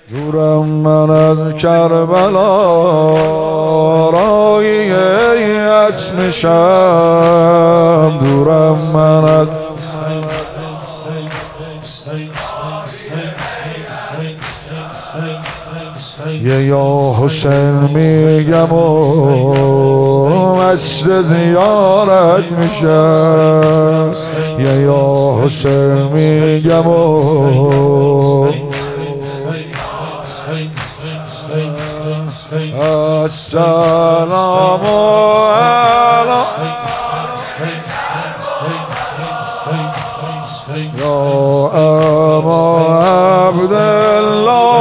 دورم من از کربلا، رایت میشم. دورم من از یا حسین میگم و مست زیارت میشم. یا حسین میگم و السلام علیکم یا ابا عبدالله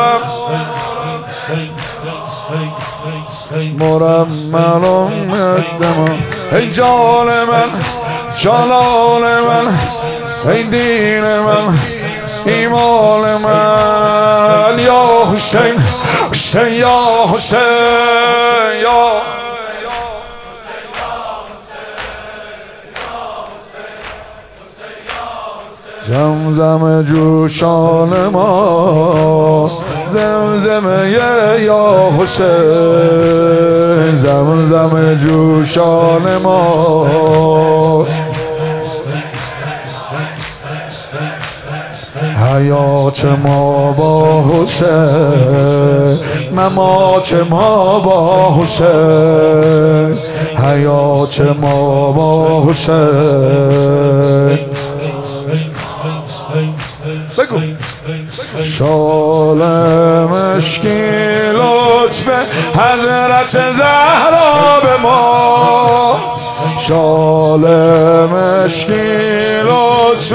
مرمل الدماء. ای جان من، جلال من، ای دین من، ایمان من. یا حسین، حسین یا حسین یا زمزم جوشان ما، زمزم یا حسین، زمزم جوشان ما. حیات ما با حسین، ممات ما با حسین. حیات ما با حسین. بگو شال مشکی لطف حضرت زهرا به ما. شال مشکی لطف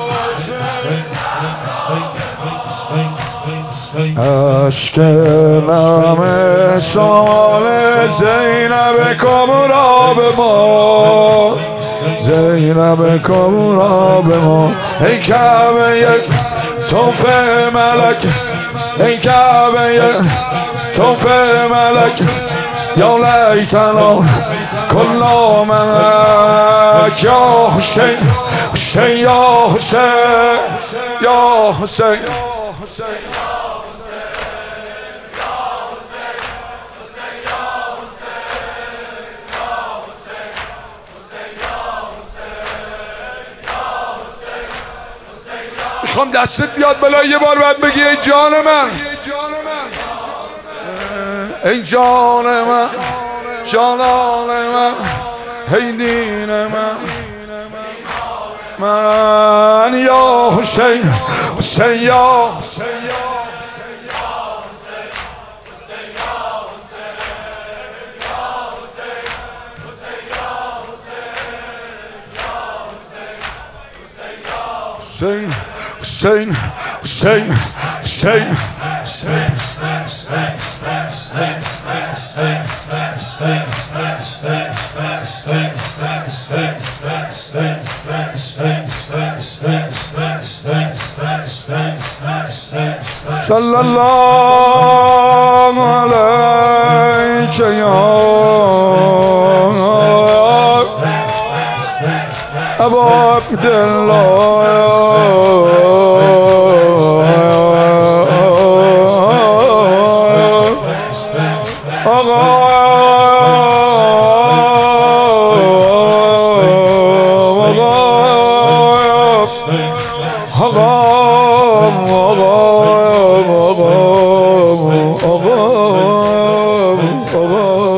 عشق نام سال زینب کبرا به ما. زینب کبرا به ما. ای کعبه یک تحفه ملک، ای کعبه یک تحفه ملک. یا لیتنا کنا ملک. یا حسین، حسین یا حسین یا حسین. میخوام دستت بیاد بالا یه بار باید بگی ای جان من، ای جان من، جلال من، ای دین من. یا حسین، حسین یا حسین، حسین، حسین، حسین. صلی الله علیک یا ابا عبدالله. آقا